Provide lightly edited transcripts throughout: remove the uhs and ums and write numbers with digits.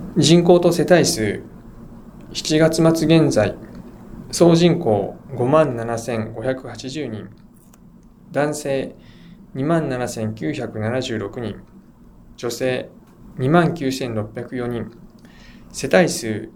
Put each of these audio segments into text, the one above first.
人口と世帯数、7月末現在、総人口57,580人、男性27,976人、女性29,604人、世帯数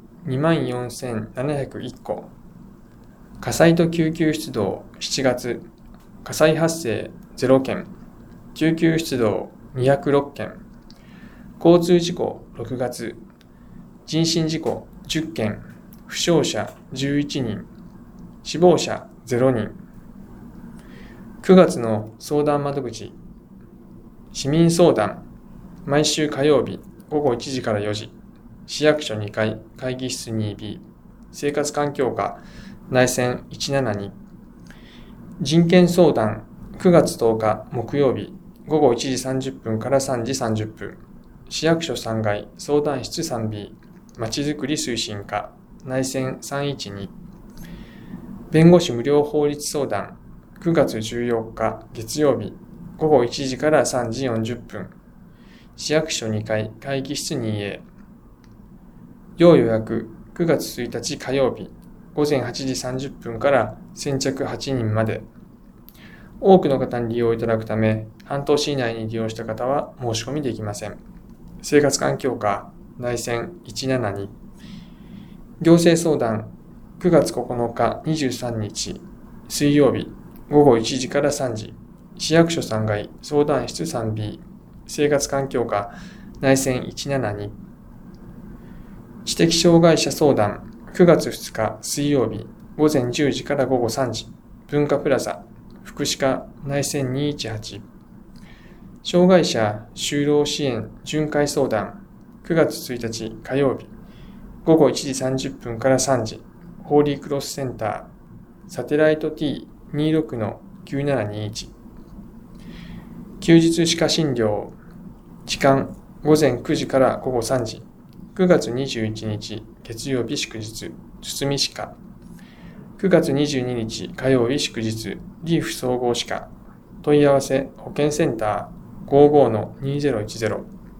24,701戸、火災と救急出動7月、火災発生0件、救急出動206件、交通事故6月、人身事故10件、負傷者11人、死亡者0人。9月の相談窓口、市民相談、毎週火曜日午後1時から4時、市役所2階、会議室 2B、生活環境課、内線172。人権相談、9月10日木曜日、午後1時30分から3時30分、市役所3階、相談室 3B、まちづくり推進課、内線312。弁護士無料法律相談、9月14日月曜日、午後1時から3時40分、市役所2階、会議室 2A。要予約、9月1日火曜日、午前8時30分から先着8人まで。多くの方に利用いただくため、半年以内に利用した方は申し込みできません。生活環境課、内線172。行政相談、9月9日23日、水曜日、午後1時から3時、市役所3階、相談室 3B、生活環境課、内線172。知的障害者相談、9月2日水曜日、午前10時から午後3時、文化プラザ、福祉課、内線218。障害者就労支援巡回相談、9月1日火曜日、午後1時30分から3時、ホーリークロスセンター、サテライト T26-9721。休日歯科診療、時間、午前9時から午後3時、9月21日月曜日祝日、堤歯科。9月22日火曜日祝日、リーフ総合歯科。問い合わせ、保健センター 55-2010。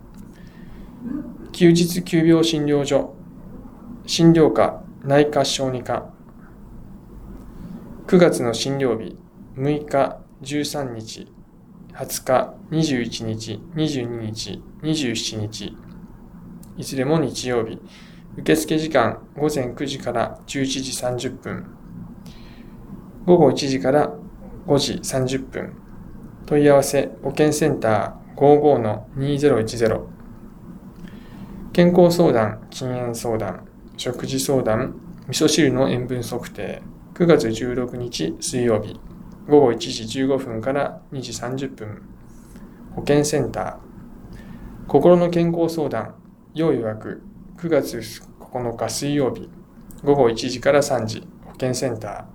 休日急病診療所、診療科、内科小児科。9月の診療日、6日、13日、20日、21日、22日、27日。いずれも日曜日。受付時間、午前9時から11時30分。午後1時から5時30分。問い合わせ、保健センター 55-2010。健康相談、禁煙相談、食事相談、味噌汁の塩分測定。9月16日水曜日、午後1時15分から2時30分。保健センター。心の健康相談、要予約。9月9日水曜日、午後1時から3時。保健センター。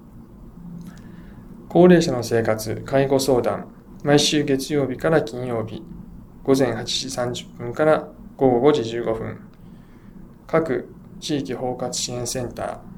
高齢者の生活、介護相談。毎週月曜日から金曜日、午前8時30分から午後5時15分。各地域包括支援センター。